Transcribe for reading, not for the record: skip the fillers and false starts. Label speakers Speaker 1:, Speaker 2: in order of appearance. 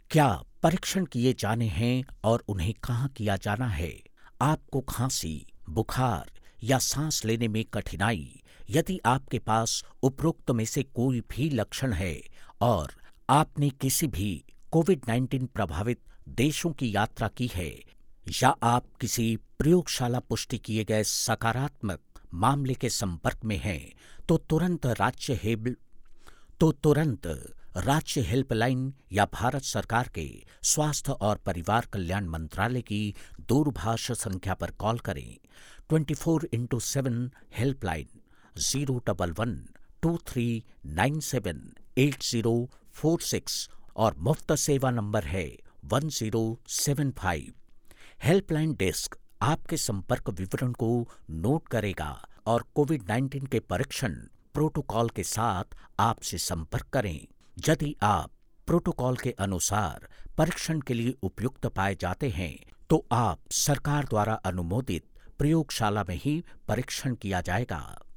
Speaker 1: क्या परीक्षण किए जाने हैं और उन्हें कहाँ किया जाना है? आपको खांसी, बुखार या सांस लेने में कठिनाई, यदि आपके पास उपरोक्त में से कोई भी लक्षण है और आपने किसी भी कोविड-19 प्रभावित देशों की यात्रा की है या आप किसी प्रयोगशाला पुष्टि किए गए सकारात्मक मामले के संपर्क में हैं, तो तुरंत राज्य हेल्पलाइन या भारत सरकार के स्वास्थ्य और परिवार कल्याण मंत्रालय की दूरभाष संख्या पर कॉल करें। 24x7 हेल्पलाइन 011-2397-8046 और मुफ्त सेवा नंबर है 1075। हेल्पलाइन डेस्क आपके संपर्क विवरण को नोट करेगा और कोविड-19 के परीक्षण प्रोटोकॉल के साथ आपसे संपर्क करें। यदि आप प्रोटोकॉल के अनुसार परीक्षण के लिए उपयुक्त पाए जाते हैं, तो आप सरकार द्वारा अनुमोदित प्रयोगशाला में ही परीक्षण किया जाएगा।